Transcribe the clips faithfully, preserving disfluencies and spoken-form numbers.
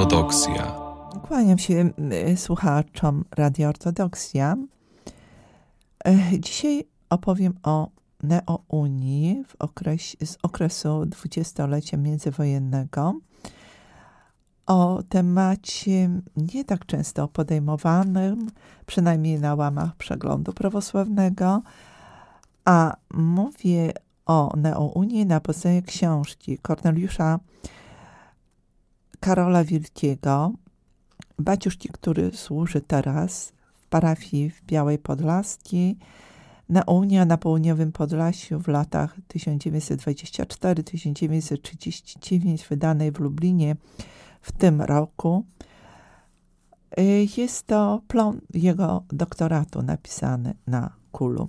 Ortodoksja. Kłaniam się y, słuchaczom Radia Ortodoksja. Y, dzisiaj opowiem o neounii w okresie, z okresu dwudziestolecia międzywojennego. O temacie nie tak często podejmowanym, przynajmniej na łamach przeglądu prawosławnego, a mówię o neounii na podstawie książki Korneliusza Karola Wielkiego, baciuszki, który służy teraz w parafii w Białej Podlaskiej. Neunia na Południowym Podlasiu w latach tysiąc dziewięćset dwudziestym czwartym do tysiąc dziewięćset trzydziestego dziewiątego, wydanej w Lublinie w tym roku. Jest to plon jego doktoratu napisany na kulu.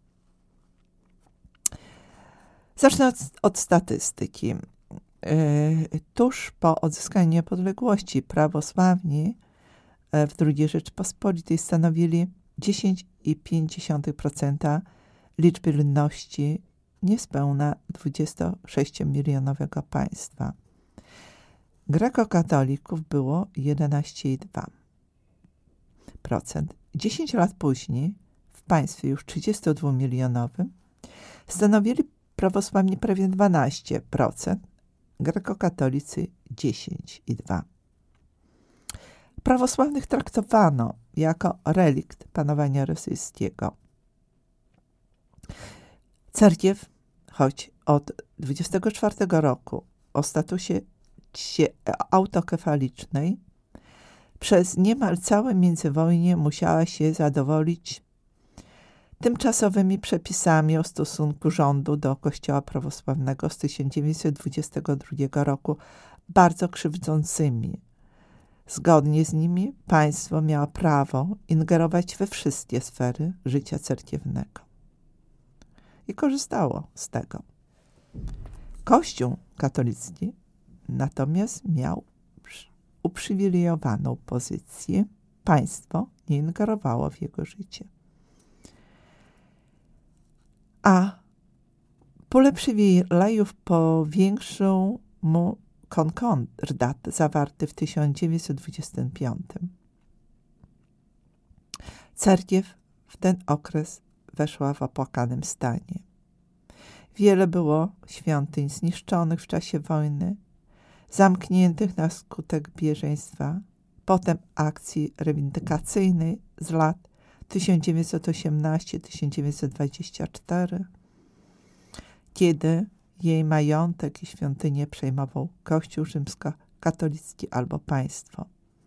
Zacznę od, od statystyki. Tuż po odzyskaniu niepodległości prawosławni w drugiej Rzeczpospolitej stanowili dziesięć i pięć dziesiątych procent liczby ludności niespełna dwudziestosześciomilionowego państwa. Grekokatolików było jedenaście i dwa procent. dziesięć lat później w państwie już trzydziestodwumilionowym stanowili prawosławni prawie dwanaście procent, grekokatolicy dziesięć i dwa procent. Prawosławnych traktowano jako relikt panowania rosyjskiego. Cerkiew, choć od dwudziestego czwartego roku o statusie autokefalicznej, przez niemal całe międzywojnie musiała się zadowolić tymczasowymi przepisami o stosunku rządu do Kościoła prawosławnego z tysiąc dziewięćset dwudziestego drugiego roku, bardzo krzywdzącymi. Zgodnie z nimi państwo miało prawo ingerować we wszystkie sfery życia cerkiewnego. I korzystało z tego. Kościół katolicki natomiast miał uprzywilejowaną pozycję. Państwo nie ingerowało w jego życie. A pulę przywilejów powiększył mu konkordat zawarty w tysiąc dziewięćset dwudziestym piątym. Cerkiew w ten okres weszła w opłakanym stanie. Wiele było świątyń zniszczonych w czasie wojny, zamkniętych na skutek bieżeństwa, potem akcji reivindykacyjnej z lat tysiąc dziewięćset osiemnasty do tysiąc dziewięćset dwudziestego czwartego, kiedy jej majątek i świątynię przejmował Kościół rzymskokatolicki albo państwo.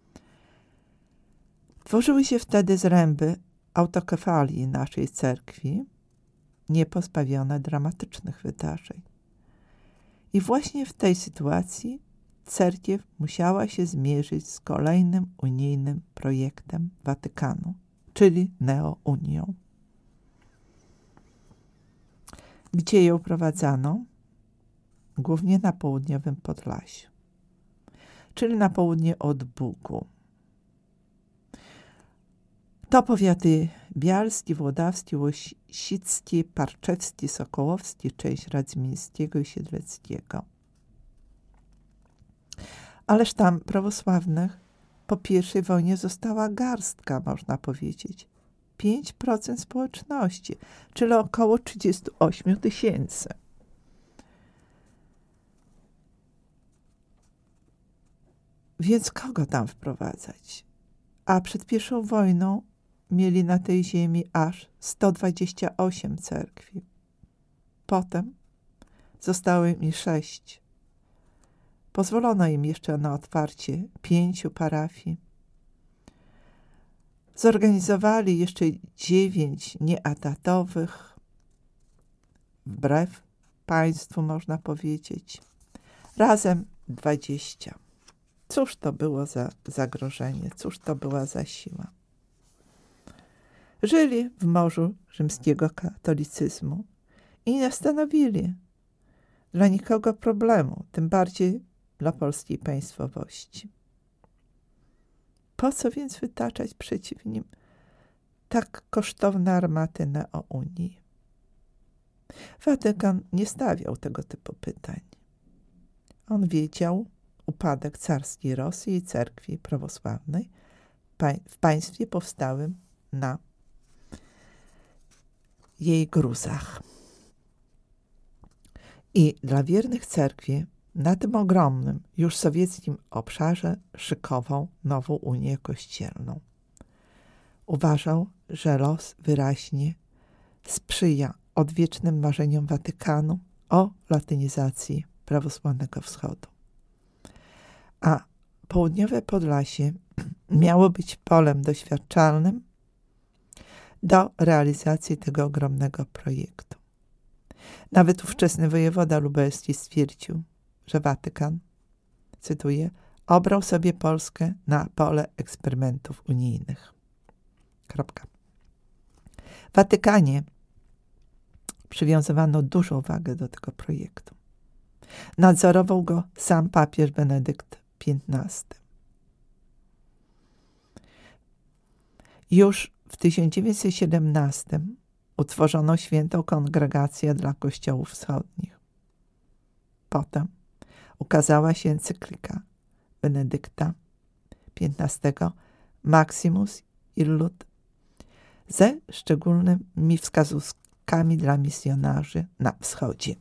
Tworzyły się wtedy zręby autokefalii naszej cerkwi, niepozbawione dramatycznych wydarzeń. I właśnie w tej sytuacji cerkiew musiała się zmierzyć z kolejnym unijnym projektem Watykanu, czyli neounią. Gdzie ją prowadzano? Głównie na południowym Podlasiu, czyli na południe od Bugu. To powiaty bialski, włodawski, łosicki, parczewski, sokołowski, część radzmińskiego i siedleckiego. Ależ tam prawosławnych po pierwszej wojnie została garstka, można powiedzieć. pięć procent społeczności, czyli około trzydzieści osiem tysięcy. Więc kogo tam wprowadzać? A przed pierwszą wojną mieli na tej ziemi aż sto dwadzieścia osiem cerkwi. Potem zostało im sześć. Pozwolono im jeszcze na otwarcie pięciu parafii. Zorganizowali jeszcze dziewięć nieetatowych, wbrew państwu można powiedzieć. Razem dwadzieścia. Cóż to było za zagrożenie, cóż to była za siła. Żyli w morzu rzymskiego katolicyzmu i nie stanowili dla nikogo problemu, tym bardziej dla polskiej państwowości. Po co więc wytaczać przeciw nim tak kosztowne armaty neounii? Watykan nie stawiał tego typu pytań. On wiedział, upadek carskiej Rosji i cerkwi prawosławnej w państwie powstałym na jej gruzach. I dla wiernych cerkwi na tym ogromnym, już sowieckim obszarze szykował nową Unię Kościelną. Uważał, że los wyraźnie sprzyja odwiecznym marzeniom Watykanu o latynizacji prawosławnego wschodu. A południowe Podlasie miało być polem doświadczalnym do realizacji tego ogromnego projektu. Nawet ówczesny wojewoda lubelski stwierdził, że Watykan, cytuję, obrał sobie Polskę na pole eksperymentów unijnych. Kropka. W Watykanie przywiązywano dużą wagę do tego projektu. Nadzorował go sam papież Benedykt piętnasty. Już w tysiąc dziewięćset siedemnastym utworzono świętą kongregację dla kościołów wschodnich. Potem ukazała się encyklika Benedykta piętnastego Maximus Illud ze szczególnymi wskazówkami dla misjonarzy na wschodzie.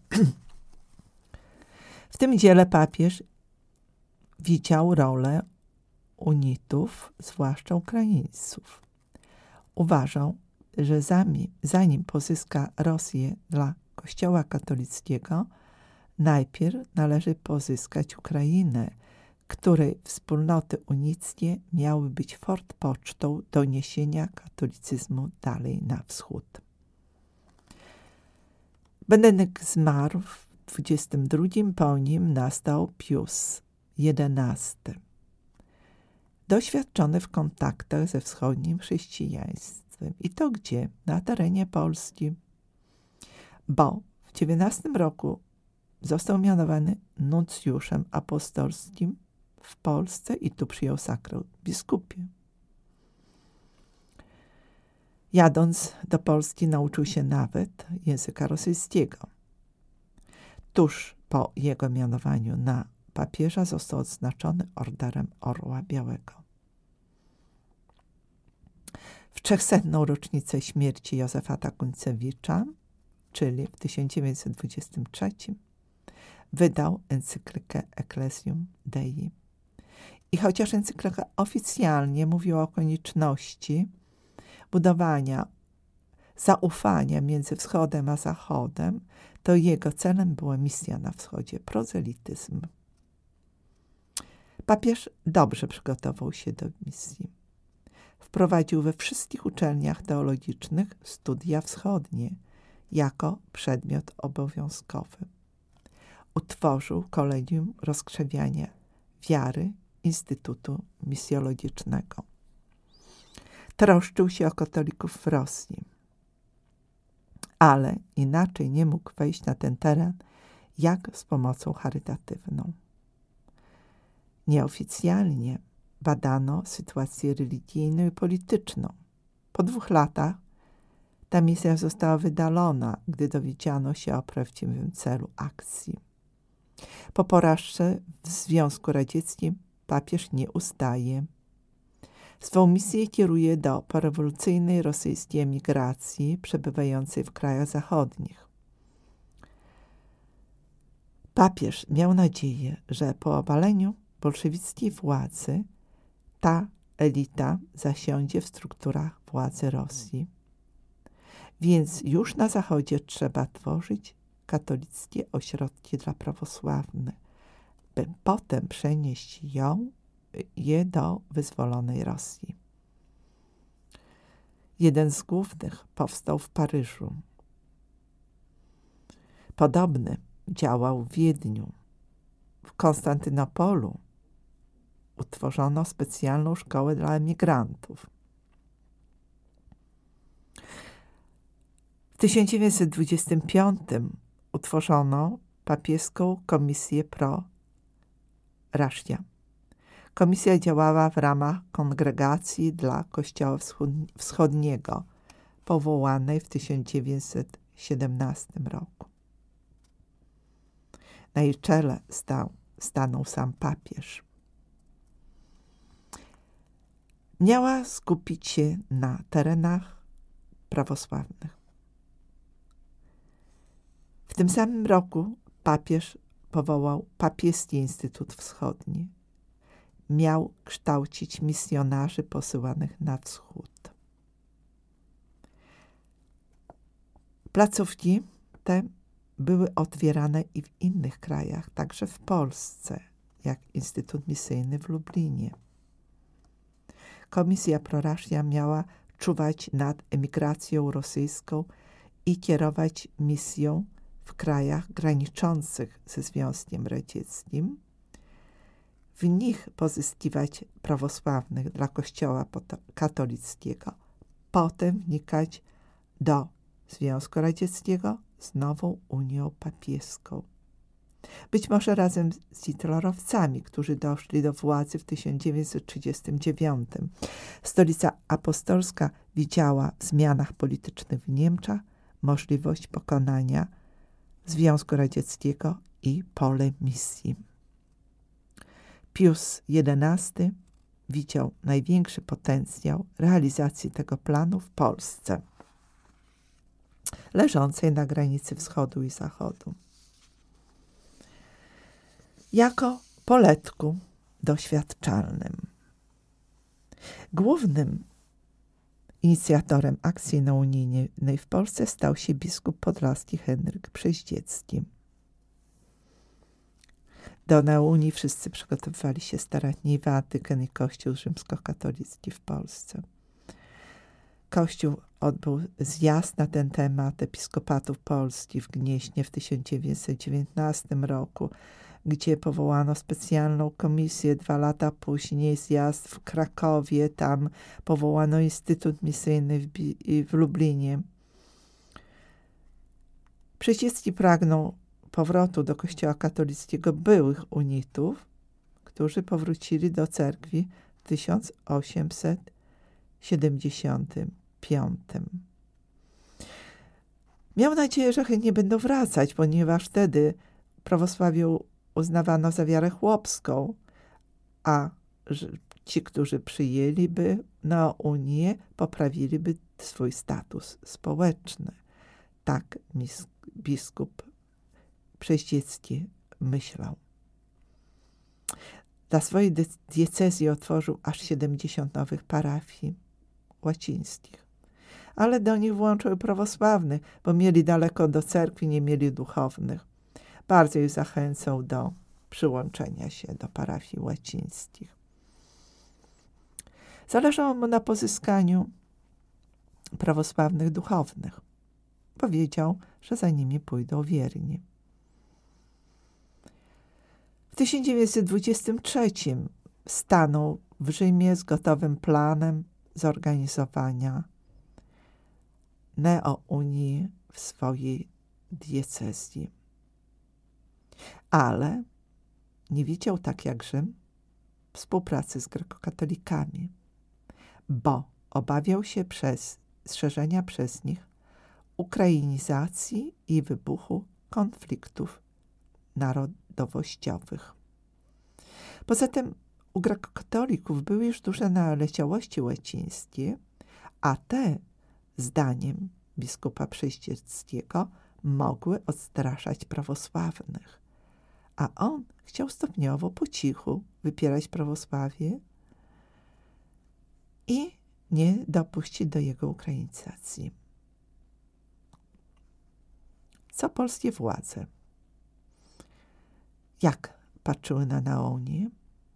W tym dziele papież widział rolę unitów, zwłaszcza Ukraińców. Uważał, że zanim, zanim pozyska Rosję dla Kościoła katolickiego, najpierw należy pozyskać Ukrainę, której wspólnoty unickie miały być forpocztą do niesienia katolicyzmu dalej na wschód. Benedykt zmarł w dwudziestym drugim, po nim nastał Pius jedenasty. Doświadczony w kontaktach ze wschodnim chrześcijaństwem. I to gdzie? Na terenie Polski. Bo w dziewiętnastym roku został mianowany nuncjuszem apostolskim w Polsce i tu przyjął sakrament biskupie. Jadąc do Polski nauczył się nawet języka rosyjskiego. Tuż po jego mianowaniu na papieża został odznaczony Orderem Orła Białego. W trzechsetną rocznicę śmierci Józefata Kunцewicza, czyli w tysiąc dziewięćset dwudziestym trzecim, wydał encyklikę Ecclesium Dei. I chociaż encyklika oficjalnie mówiła o konieczności budowania zaufania między wschodem a zachodem, to jego celem była misja na wschodzie, prozelityzm. Papież dobrze przygotował się do misji. Wprowadził we wszystkich uczelniach teologicznych studia wschodnie jako przedmiot obowiązkowy. Utworzył Kolegium Rozkrzewiania Wiary Instytutu Misjologicznego. Troszczył się o katolików w Rosji, ale inaczej nie mógł wejść na ten teren, jak z pomocą charytatywną. Nieoficjalnie badano sytuację religijną i polityczną. Po dwóch latach ta misja została wydalona, gdy dowiedziano się o prawdziwym celu akcji. Po porażce w Związku Radzieckim papież nie ustaje. Swą misję kieruje do porewolucyjnej rosyjskiej emigracji przebywającej w krajach zachodnich. Papież miał nadzieję, że po obaleniu bolszewickiej władzy ta elita zasiądzie w strukturach władzy Rosji. Więc już na zachodzie trzeba tworzyć katolickie ośrodki dla prawosławnych, by potem przenieść ją, je do wyzwolonej Rosji. Jeden z głównych powstał w Paryżu. Podobny działał w Wiedniu. W Konstantynopolu utworzono specjalną szkołę dla emigrantów. W tysiąc dziewięćset dwudziestym piątym utworzono papieską komisję pro Rashia. Komisja działała w ramach Kongregacji dla Kościoła Wschodniego, powołanej w tysiąc dziewięćset siedemnastym roku. Na jej czele stał stanął sam papież. Miała skupić się na terenach prawosławnych. W tym samym roku papież powołał Papieski Instytut Wschodni. Miał kształcić misjonarzy posyłanych na wschód. Placówki te były otwierane i w innych krajach, także w Polsce, jak Instytut Misyjny w Lublinie. Komisja Prorasja miała czuwać nad emigracją rosyjską i kierować misją w krajach graniczących ze Związkiem Radzieckim, w nich pozyskiwać prawosławnych dla Kościoła katolickiego, potem wnikać do Związku Radzieckiego z nową Unią Papieską. Być może razem z hitlerowcami, którzy doszli do władzy w tysiąc dziewięćset trzydziestym dziewiątym. Stolica Apostolska widziała w zmianach politycznych w Niemczech możliwość pokonania Związku Radzieckiego i pole misji. Pius jedenasty widział największy potencjał realizacji tego planu w Polsce, leżącej na granicy wschodu i zachodu. Jako poletku doświadczalnym. Głównym inicjatorem akcji neunijnej w Polsce stał się biskup podlaski Henryk Przeździecki. Do neunii wszyscy przygotowywali się starannie, Watykan i Kościół rzymskokatolicki w Polsce. Kościół odbył zjazd na ten temat episkopatów Polski w Gnieźnie w tysiąc dziewięćset dziewiętnastym roku, gdzie powołano specjalną komisję. Dwa lata później zjazd w Krakowie, tam powołano Instytut Misyjny w, w Lublinie. Przeździecki pragnął powrotu do Kościoła katolickiego byłych unitów, którzy powrócili do cerkwi w tysiąc osiemset siedemdziesiątym piątym. Miał nadzieję, że chętnie będą wracać, ponieważ wtedy prawosławie uznawano za wiarę chłopską, a ci, którzy przyjęliby na Unię, poprawiliby swój status społeczny. Tak biskup Przeździecki myślał. Dla swojej diecezji otworzył aż siedemdziesiąt nowych parafii łacińskich, ale do nich włączył prawosławnych, bo mieli daleko do cerkwi, nie mieli duchownych. Bardzo ich zachęcał do przyłączenia się do parafii łacińskich. Zależało mu na pozyskaniu prawosławnych duchownych. Powiedział, że za nimi pójdą wierni. W tysiąc dziewięćset dwudziestym trzecim stanął w Rzymie z gotowym planem zorganizowania neounii w swojej diecezji. Ale nie widział, tak jak Rzym, współpracy z grekokatolikami, bo obawiał się przez szerzenia przez nich ukrainizacji i wybuchu konfliktów narodowościowych. Poza tym u grekokatolików były już duże naleciałości łacińskie, a te, zdaniem biskupa Przeździeckiego, mogły odstraszać prawosławnych, a on chciał stopniowo, po cichu wypierać prawosławie i nie dopuścić do jego ukrainizacji. Co polskie władze? Jak patrzyły na neunię?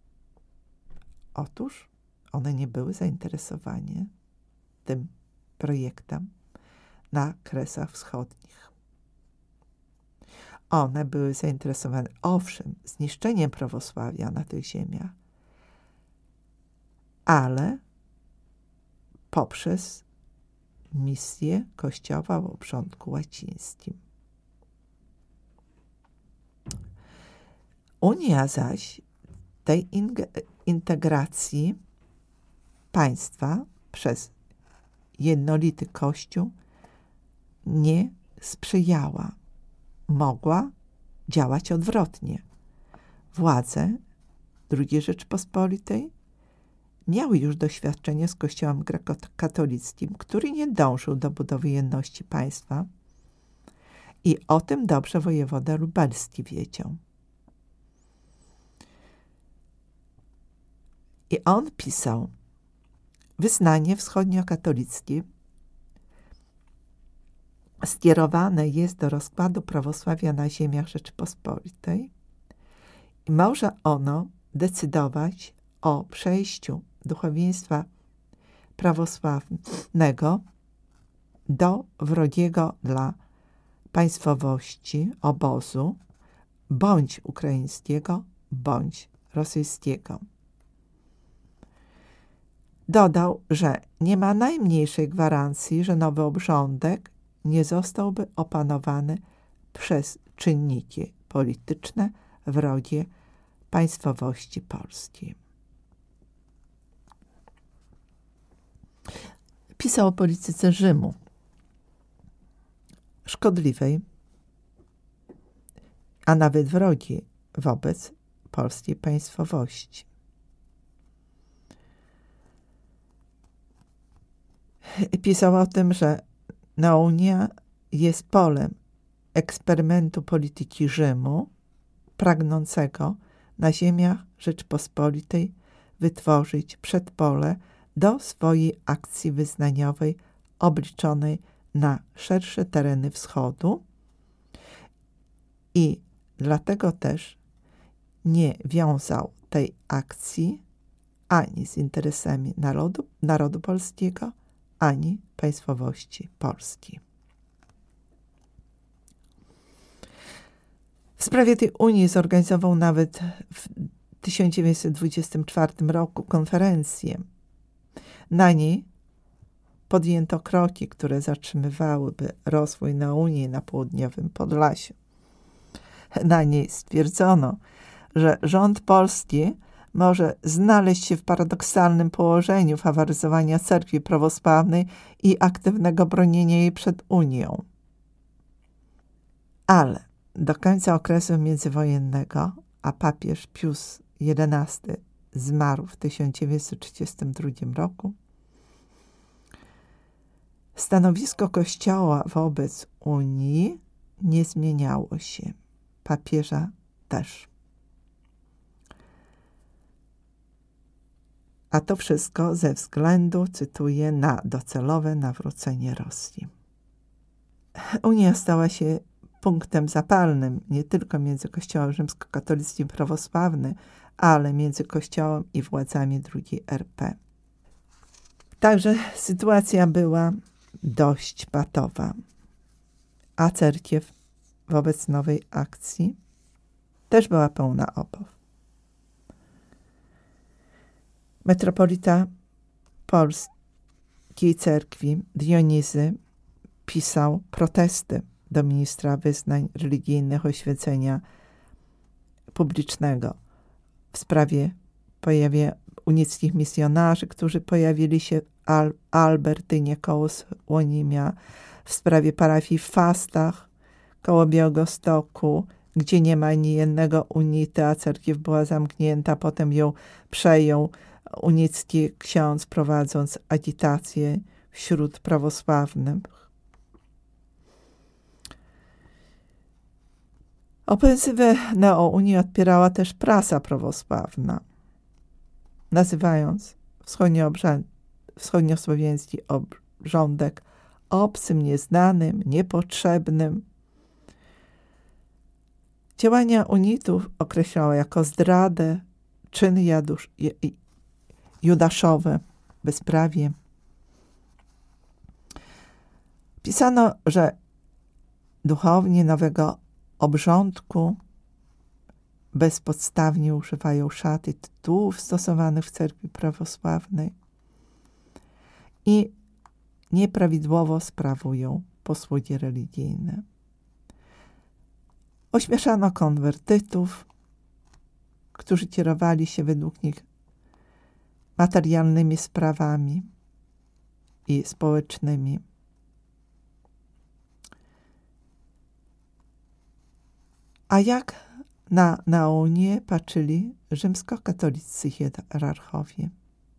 Otóż one nie były zainteresowane tym projektem na Kresach Wschodnich. One były zainteresowane, owszem, zniszczeniem prawosławia na tych ziemiach, ale poprzez misję Kościoła w obrządku łacińskim. Unia zaś tej integracji państwa przez jednolity Kościół nie sprzyjała. Mogła działać odwrotnie, władze drugiej Rzeczypospolitej miały już doświadczenie z Kościołem grekokatolickim, który nie dążył do budowy jedności państwa i o tym dobrze wojewoda lubelski wiedział. I on pisał: wyznanie wschodniokatolickie skierowane jest do rozkładu prawosławia na ziemiach Rzeczypospolitej i może ono decydować o przejściu duchowieństwa prawosławnego do wrogiego dla państwowości obozu, bądź ukraińskiego, bądź rosyjskiego. Dodał, że nie ma najmniejszej gwarancji, że nowy obrządek nie zostałby opanowany przez czynniki polityczne wrogie państwowości polskiej. Pisał o polityce Rzymu, szkodliwej, a nawet wrogiej wobec polskiej państwowości. Pisał o tym, że Naunia jest polem eksperymentu polityki Rzymu, pragnącego na ziemiach Rzeczypospolitej wytworzyć przedpole do swojej akcji wyznaniowej obliczonej na szersze tereny wschodu i dlatego też nie wiązał tej akcji ani z interesami narodu, narodu polskiego, ani państwowości polskiej. W sprawie tej Unii zorganizował nawet w tysiąc dziewięćset dwudziestym czwartym roku konferencję. Na niej podjęto kroki, które zatrzymywałyby rozwój Unii na południowym Podlasiu. Na niej stwierdzono, że rząd polski może znaleźć się w paradoksalnym położeniu faworyzowania cerkwi prawosławnej i aktywnego bronienia jej przed Unią. Ale do końca okresu międzywojennego, a papież Pius jedenasty zmarł w tysiąc dziewięćset trzydziestym drugim roku, stanowisko Kościoła wobec Unii nie zmieniało się. Papieża też. A to wszystko ze względu, cytuję, na docelowe nawrócenie Rosji. Unia stała się punktem zapalnym nie tylko między Kościołem rzymskokatolickim i prawosławnym, ale między Kościołem i władzami drugiej R P. Także sytuacja była dość patowa, a cerkiew wobec nowej akcji też była pełna obaw. Metropolita Polskiej Cerkwi Dionizy pisał protesty do ministra wyznań religijnych oświecenia publicznego w sprawie pojawia unickich misjonarzy, którzy pojawili się w Al Albertynie koło Słonimia, w sprawie parafii w Fastach koło Białegostoku, gdzie nie ma ani jednego unity, a cerkiew była zamknięta. Potem ją przejął unicki ksiądz, prowadząc agitację wśród prawosławnych. Ofensywę neo-Unii odpierała też prasa prawosławna, nazywając wschodniosłowiański obrządek obcym, nieznanym, niepotrzebnym. Działania unitów określała jako zdradę, czyny jadusz, judaszowe, bezprawie. Pisano, że duchowni nowego obrządku bezpodstawnie używają szat i tytułów stosowanych w cerkwi prawosławnej i nieprawidłowo sprawują posługi religijne. Ośmieszano konwertytów, którzy kierowali się według nich materialnymi sprawami i społecznymi. A jak Na Naunię patrzyli rzymskokatolicy hierarchowie.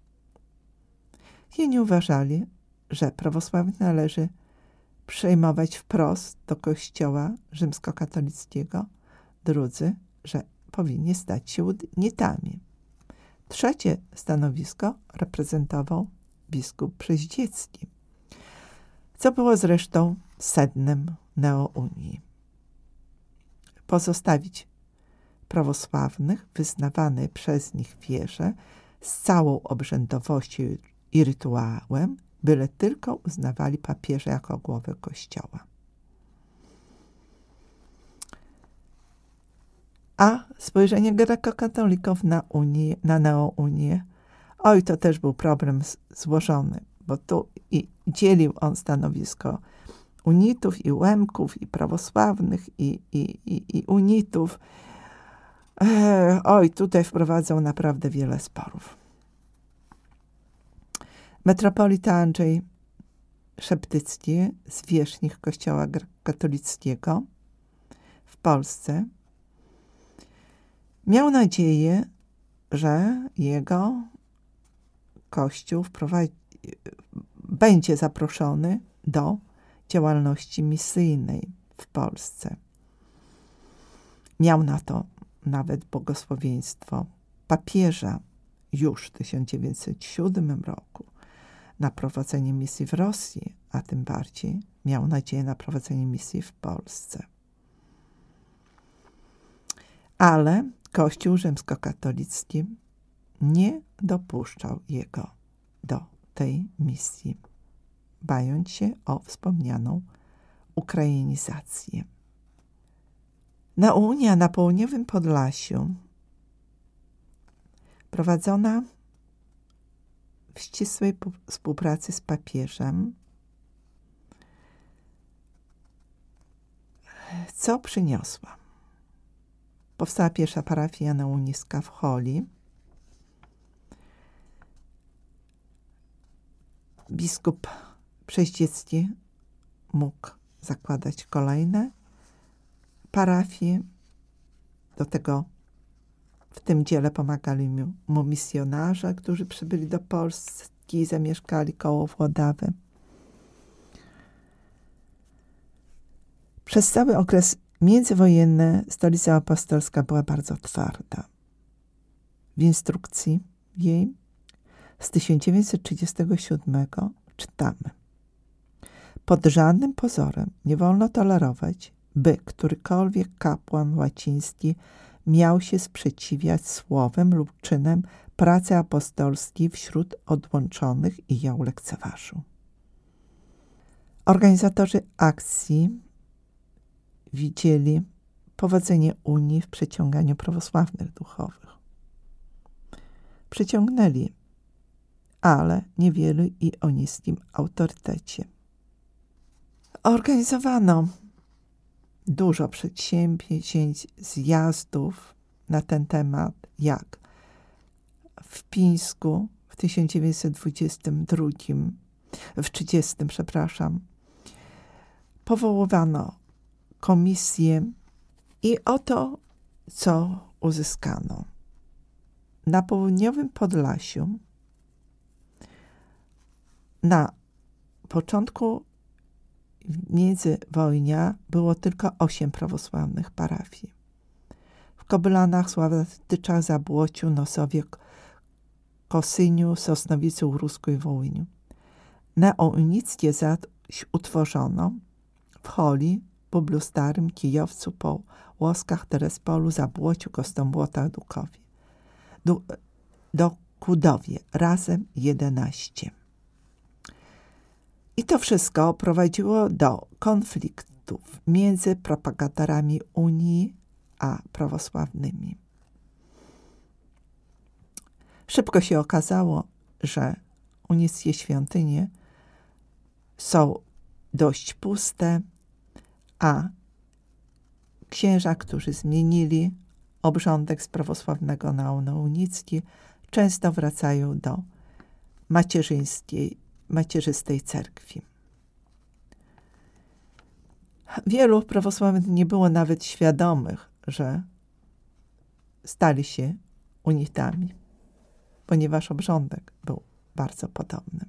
Jedni uważali, że prawosławnych należy przejmować wprost do kościoła rzymskokatolickiego, drudzy, że powinni stać się unitami. Trzecie stanowisko reprezentował biskup Przeździecki, co było zresztą sednem neounii. Pozostawić prawosławnych, wyznawane przez nich wierze z całą obrzędowością i rytuałem, byle tylko uznawali papieża jako głowę Kościoła. A spojrzenie grekokatolików na, Unię, na neounię, oj, to też był problem z, złożony, bo tu i dzielił on stanowisko unitów i łemków, i prawosławnych, i, i, i, i unitów. E, oj, tutaj wprowadzał naprawdę wiele sporów. Metropolita Andrzej Szeptycki, zwierzchnik Kościoła katolickiego w Polsce, miał nadzieję, że jego Kościół wprowadzi, będzie zaproszony do działalności misyjnej w Polsce. Miał na to nawet błogosławieństwo papieża już w tysiąc dziewięćset siódmym roku na prowadzenie misji w Rosji, a tym bardziej miał nadzieję na prowadzenie misji w Polsce. Ale Kościół rzymskokatolicki nie dopuszczał jego do tej misji, bając się o wspomnianą ukrainizację. Naunia na południowym Podlasiu, prowadzona w ścisłej współpracy z papieżem, co przyniosła? Powstała pierwsza parafia nauniska w Choli. Biskup Przeździecki mógł zakładać kolejne parafie. Do tego w tym dziele pomagali mu, mu misjonarze, którzy przybyli do Polski i zamieszkali koło Włodawy. Przez cały okres międzywojenny stolica apostolska była bardzo twarda. W instrukcji jej z tysiąc dziewięćset trzydziestego siódmego czytamy: pod żadnym pozorem nie wolno tolerować, by którykolwiek kapłan łaciński miał się sprzeciwiać słowem lub czynem pracy apostolskiej wśród odłączonych i ją lekceważył. Organizatorzy akcji widzieli powodzenie Unii w przyciąganiu prawosławnych duchowych. Przyciągnęli, ale niewielu i o niskim autorytecie. Organizowano dużo przedsięwzięć, zjazdów na ten temat, jak w Pińsku w tysiąc dziewięćset dwudziestym drugim, w trzydziestym, przepraszam, powoływano komisję i oto co uzyskano. Na południowym Podlasiu na początku międzywojnia było tylko osiem prawosławnych parafii. W Kobylanach, Sławatyczach, Zabłociu, Nosowie, Kosyniu, Sosnowicu, Rusku i Wołyniu. Neounickie zaś utworzono w Choli, Bublu Starym, Kijowcu, Połoskach, Terespolu, Zabłociu, Kostomłotach, Dukowie. Du do Kudowie, razem jedenaście. I to wszystko prowadziło do konfliktów między propagatorami Unii a prawosławnymi. Szybko się okazało, że unickie świątynie są dość puste, a księża, którzy zmienili obrządek z prawosławnego na neunicki, często wracają do macierzyńskiej, macierzystej cerkwi. Wielu prawosławnych nie było nawet świadomych, że stali się unitami, ponieważ obrządek był bardzo podobny.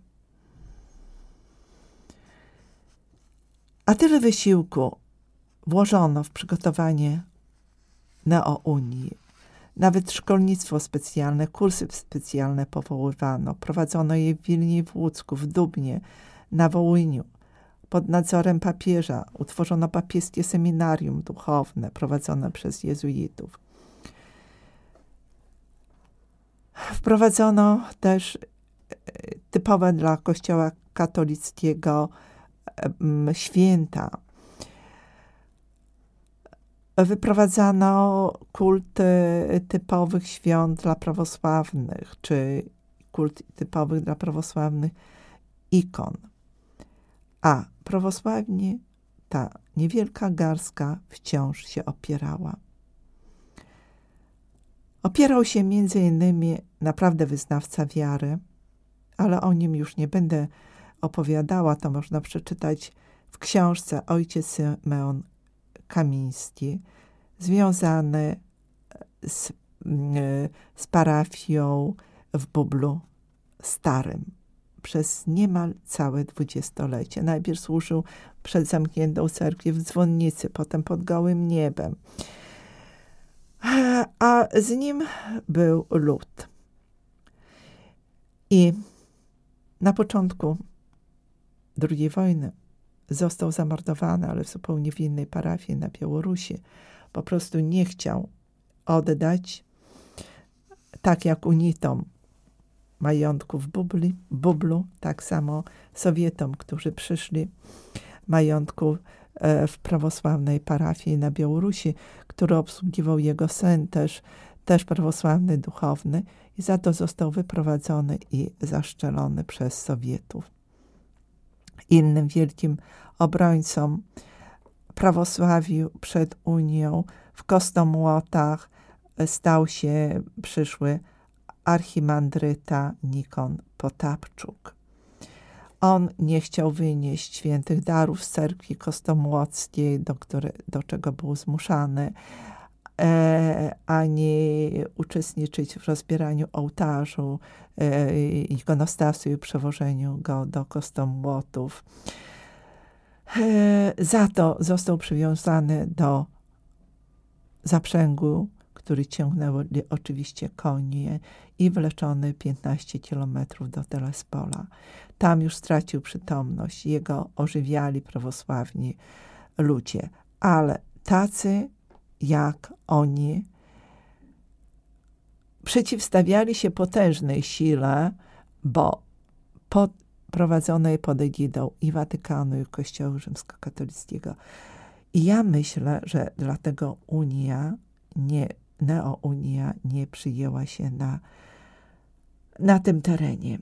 A tyle wysiłku włożono w przygotowanie neo-unii. Nawet szkolnictwo specjalne, kursy specjalne powoływano. Prowadzono je w Wilnie i w Łódzku, w Dubnie, na Wołyniu. Pod nadzorem papieża utworzono papieskie seminarium duchowne prowadzone przez jezuitów. Wprowadzono też typowe dla Kościoła katolickiego święta. Wyprowadzano kult typowych świąt dla prawosławnych, czy kult typowych dla prawosławnych ikon. A prawosławni, ta niewielka garstka, wciąż się opierała. Opierał się między innymi naprawdę wyznawca wiary, ale o nim już nie będę opowiadała, to można przeczytać w książce Ojciec Symeon Kamiński, związany z, z parafią w Bublu Starym przez niemal całe dwudziestolecie. Najpierw służył przed zamkniętą cerkwią w dzwonnicy, potem pod gołym niebem. A z nim był lud. I na początku drugiej wojny został zamordowany, ale zupełnie w innej parafii na Białorusi. Po prostu nie chciał oddać, tak jak unitom, majątku w Bubli, Bublu, tak samo Sowietom, którzy przyszli, majątku w prawosławnej parafii na Białorusi, który obsługiwał jego syn, też, też prawosławny duchowny, i za to został wyprowadzony i zaszczelony przez Sowietów. Innym wielkim obrońcą prawosławiu przed Unią w Kostomłotach stał się przyszły archimandryta Nikon Potapczuk. On nie chciał wynieść świętych darów z cerkwi kostomłockiej, do, które, do czego był zmuszany, e, ani uczestniczyć w rozbieraniu ołtarzu, e, ikonostasu i przewożeniu go do Kostomłotów. E, za to został przywiązany do zaprzęgu, który ciągnęły oczywiście konie, i wleczony piętnaście kilometrów do Telespola. Tam już stracił przytomność. Jego ożywiali prawosławni ludzie. Ale tacy jak oni przeciwstawiali się potężnej sile, bo pod, prowadzonej pod egidą i Watykanu, i Kościoła rzymskokatolickiego. I ja myślę, że dlatego Unia, nie, neo-Unia nie przyjęła się na, na tym terenie.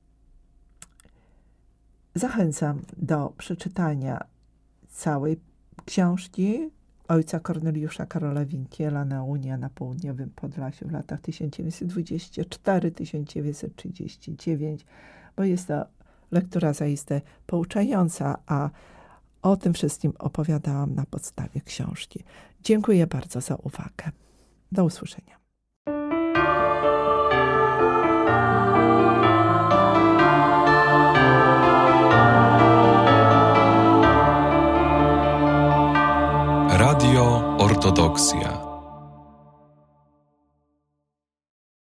Zachęcam do przeczytania całej książki ojca Korneliusza Karola Winkiela Neo-Unia na południowym Podlasiu w latach tysiąc dziewięćset dwudziesty czwarty do tysiąc dziewięćset trzydziesty dziewiąty, bo jest to lektura zaiste pouczająca, a o tym wszystkim opowiadałam na podstawie książki. Dziękuję bardzo za uwagę. Do usłyszenia. Radio Ortodoksja.